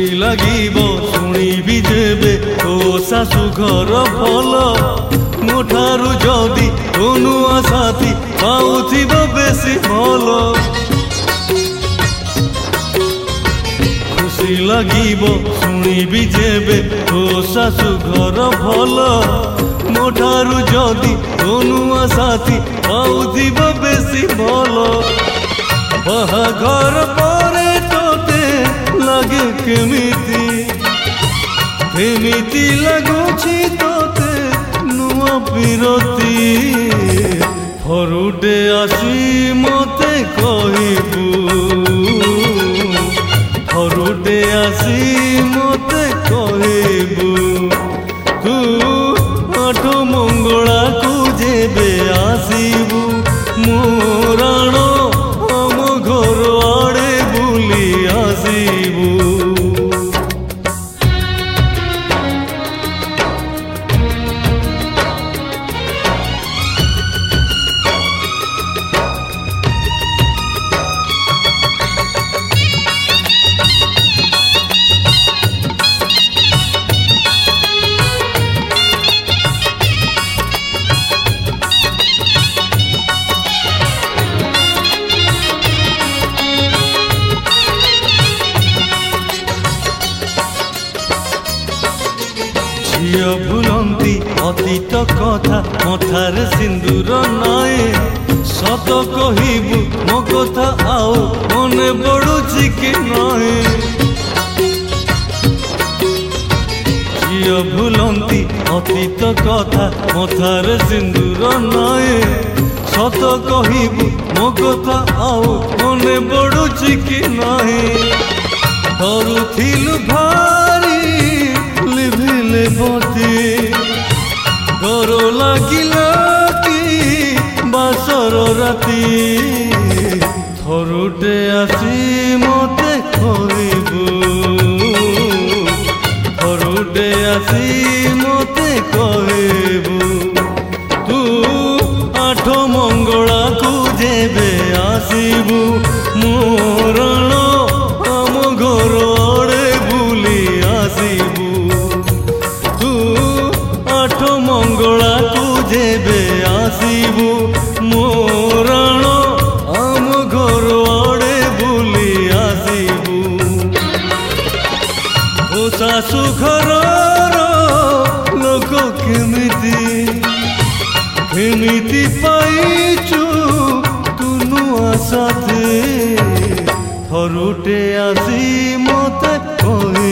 লাগিব শুনিবি যেবে তো শাশু ঘর ফল মো ঠারু যদি কোনুয়া সাথী পাউথিব বেশি ভাল খুশি লাগিব শুনিবি যেবে তো শাশু ঘর ফল মো ঠারু যদি কোনুয়া সাথী পাউথিব বেশি ভাল বাহাঘর পরে তোতে লাগে কেমিতি কেমিতি লাগুছি তোতে নুয়া বিরতি ঘরুটে আসি মতে কহিবু ঘরুটে আসি মতে কহিবু তু আঠ মঙ্গলাকু যেবে আসিবু মোরাণ আম ঘর আড়ে বুলি আসিবু ঝিও ভুলন্তি অতীত কথা মথার সিন্দুর নয় সত কহিবু মো কথা আও মনে পড়ুছি কি নয় ঝিও ভুলন্তি অতীত কথা মথার সিন্দুর নয় সত কহিবু মো কথা আও মনে পড়ুছি কি নয় ধরুথিলু ভারি লিভিলে মতি ঘর লাগিলা কি বাসর রাতি থরুটে আসি মতে কহিবু থরুটে আসি মতে কহিবু তু আঠ মঙ্গলাকু যেবে আসিবু মোরণ আম ঘর আড়ে বুলি আসিবু তু আঠ মঙ্গলাকু যেবে আসিবু মোরণ আম ঘর আড়ে বুলি আসিবু ও শাশু ঘরর লোক কেমিতি কেমিতি পাইছু তু নুয়া সাথে থরুটে আসি মতে কহি